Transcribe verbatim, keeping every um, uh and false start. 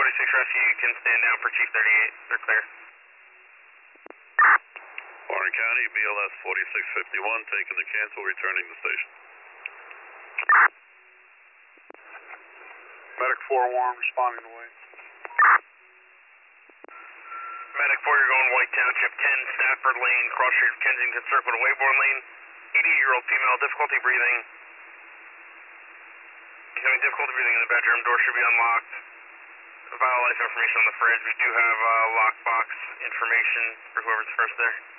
forty-six Rescue, you can stand down for Chief thirty-eight. They're clear. Warren County, B L S forty-six fifty-one, taking the cancel, returning to station. Medic four Warren, responding to Wayne. Medic four, you're going White Township, ten Stafford Lane, cross street of Kensington Circle to Wayborn Lane. eighty-eight-year-old female, difficulty breathing. She's having difficulty breathing in the bedroom, door should be unlocked. Vital life information on the fridge. We do have uh, lockbox information for whoever's first there.